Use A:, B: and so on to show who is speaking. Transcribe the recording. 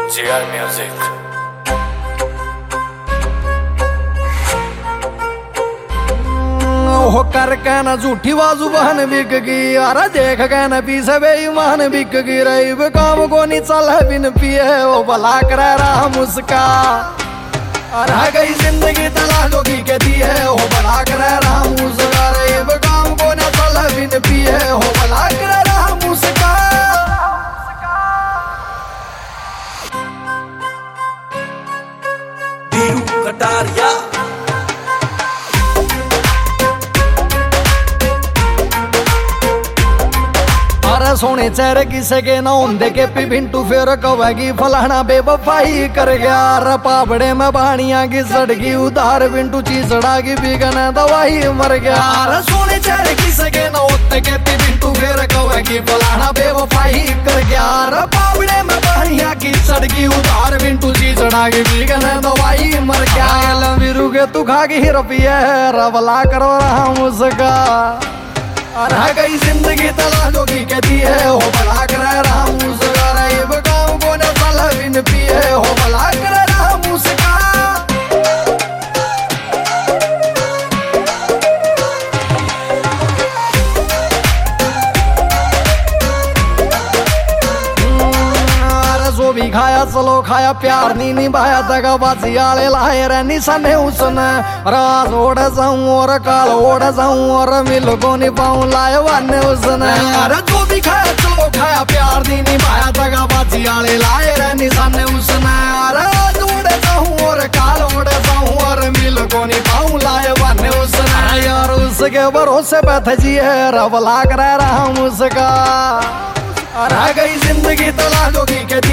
A: GR Music।
B: हो कर कहना झूठी बाजू बहन बिक गई, अरे देख कहना पीछे बेईमान बिक गई। रही काम को नहीं चल बिन पिए वो भला कर रहा मुस्का। अरे गई जिंदगी तलाशों की कहती है वो भला कर रहा मुस्का। रही काम को न चल बिन पिए वो भला कर रहा मुस्का।
C: बीरू कटारिया
B: सोने चेहरे किसे के ना होंदे के पी भिंटू फिर कवेगी फलाना बेवफाई कर गया। रे पाबड़े में बाणिया की सड़गी उधार बिंटू चीसड़ा की बिगन दवाई मर गया। रे सोने चेहरे किसे के ना होते के पी भिंटू फिर कवेगी फलाना बेवफाई कर गया। रे पाबड़े में बाणिया की सड़गी उधार बिंटू चीसड़ा की बिगन दवाई मर गया। लंबीरू के तू खा के रपिया रवला करो रहा मुझका। अरे गई जिंदगी तलाशों की कहती है हो भला कर रहा मुस्का। रही गाँव को न चल बिन पिए हो भला कर रहा मुस्का। जो भी खाया चलो खाया प्यार नहीं निभाया तगा बाजी आले लाए रे निशाने उसने। राज ओढ़ जाऊं और काल ओढ़ जाऊं और मिल को नहीं पाऊं लाए वाने उसने। अरे जो भी खाया चलो खाया प्यार नहीं निभाया तगा बाजी आले लाए रे निशाने उसने। राज ओढ़ जाऊं और काल ओढ़ जाऊं और मिल को नहीं पाऊं लाए वाने उसने। यार उसके भरोसे बैठ जी है रवला कर रहा मुझका। अरे गई जिंदगी तलाशों की